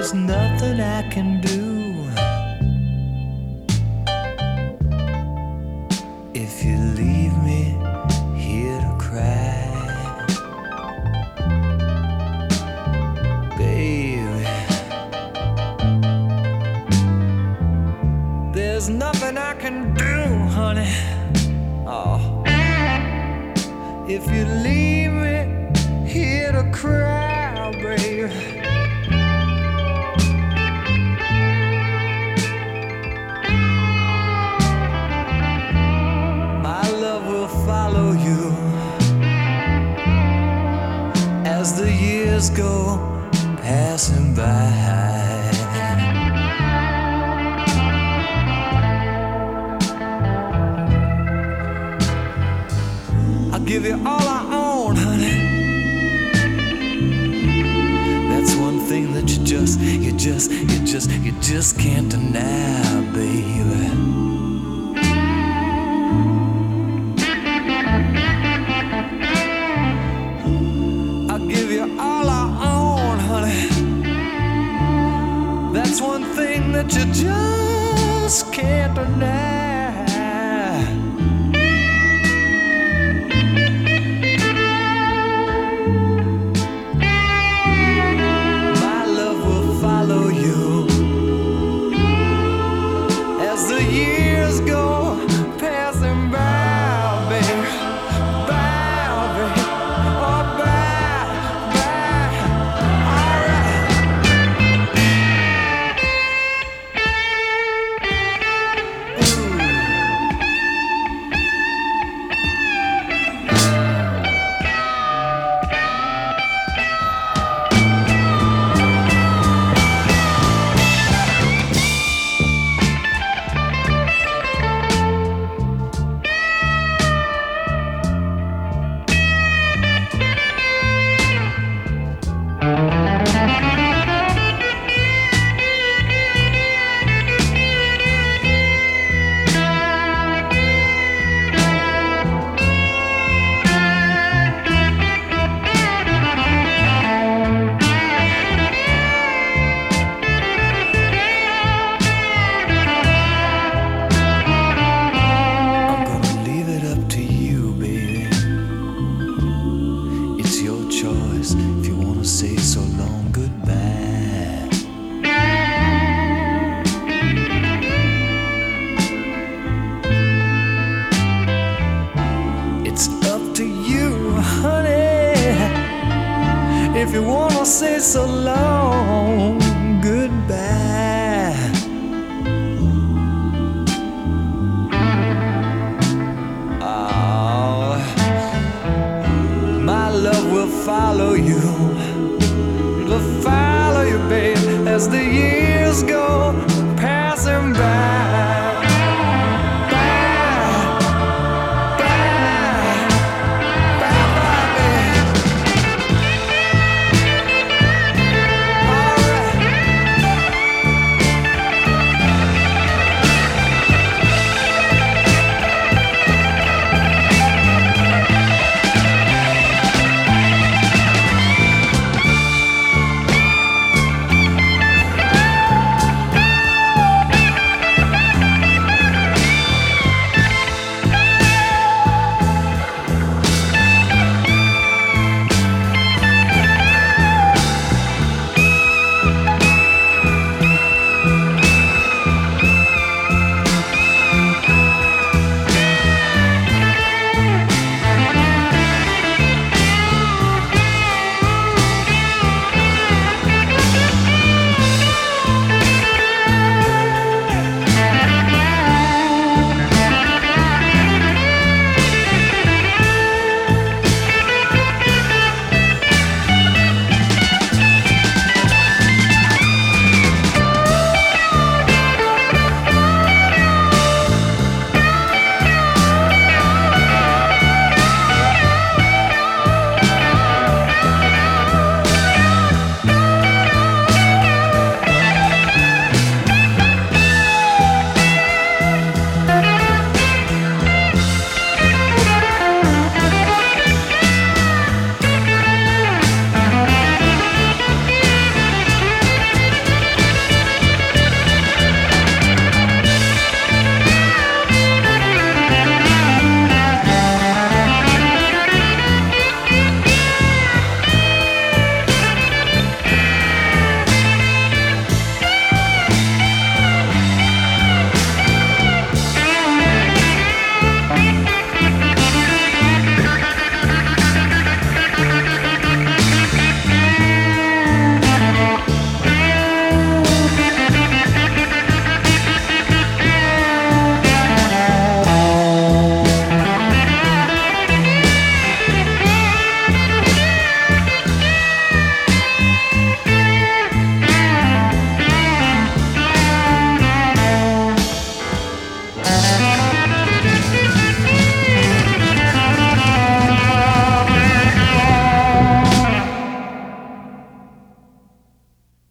there's nothing I can do. If you leave me here to cry, baby, there's nothing I can do, honey. Oh, if you leave me here to cry, baby, my love will follow you as the years go passing by. I'll give you all I own, honey. That's one thing that you just can't deny, baby. I'll give you all I own, honey. That's one thing that you just can't deny. If you wanna say so long goodbye, it's up to you, honey. If you wanna say so long goodbye, oh, my love will follow you. It'll follow you, babe, as the years go